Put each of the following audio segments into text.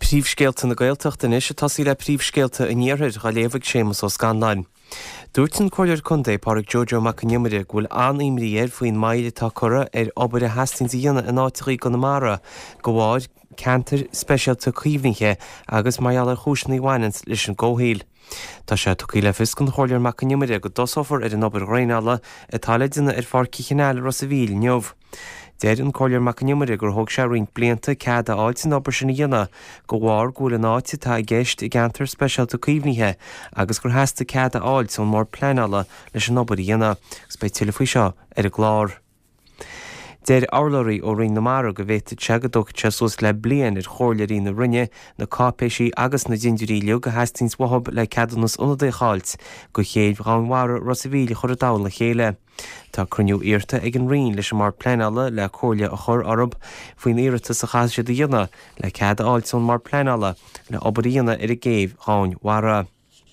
Príomhscéalta na Gaeltachta is tasí le príomhscéalta in Níorthaid a léomhaigh sémas ó Scanláin. Dúirt an Comhairle Contae páirc Jojo McNimmerick bhfuil an-imrí faoin maile tá cura obair a Hastings dhéana in áitií Connemara go bhfáid cantar speisialta cuimhnithe agus maiall chúisnaí bhainint leis an ggóthaíl. Tá sé tucaí le fis an Comhairle McNimmerick go dosofar an obair réineala atá leideanna fár cichéineáil Rosavíl neomh. Déir an Comhairle McNimmerick gur thug sé roinnt blianta cad a áit an obair sin dhéana go bhfáir gúil an áite tá i gceist i gceantar speisialta cuimhnithe agus gur heasta cad a áilt ón mór pleanála leis an obair dhéana spéit tuile faoi seo ar a glár. Déir Airlóirí ó Ringnamara go bhhéta teagadach teasús le blian chóirleirí na rinne na cápéisí agus na dindirí leo go Hastings wahab le ceadannas unadaíáilt go chéad bhánmhara Rosavíl chur a dáil na chéile. Tá cruniú irta ag an rion leis mar pleanála le cóirle a chur orb faoin iirita sa chaise de dhéana le cad áilt ón mar pleanála le obair dhéana ar a géibh dhánmhara.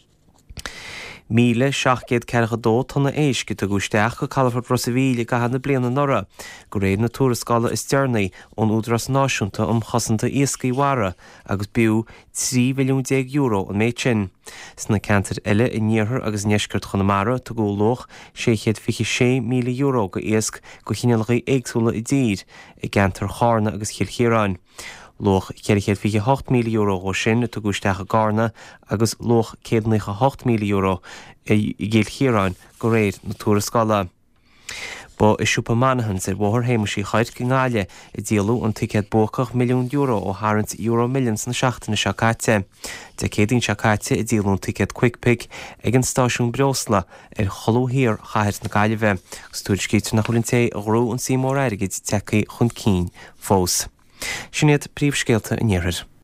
1742 tonna éisce a gúisteach go Calafort Rosavíl go hana bliana nora, go réad na túrascála is dearnaí ón údras náisiúnta chosanta iascaí mhara agus biú 3 milliún euro an méid sin. Sna cantar eile i Níorthair agus neiscirt Connemara tá go loch 656 milliún euro go iasc go chinealaí éagsúla i dtír i gceantar Charna agus Chilchéireáin. Loch 458 milliún euro ó sin a gúisteach a Garna agus loch 108 milliún euro i Gaelchéireáin go réad na túrascála. Ba is siúpa manahans bhthir héimeasí chaid go ngáile i díalú an ticéad bócach milliún euro ó harint euro millions na seachtainna seacáite. De céadín seacáite i díalú an ticéad Quick Pick ag an stáisiún Breosla ar cholúthír chaithir na gaiileh, gus túidir scítear na chulinté a ghrú an Seymour airgid tecaí chun cín fós. Sin iad príomhscéalta in Níorthaid.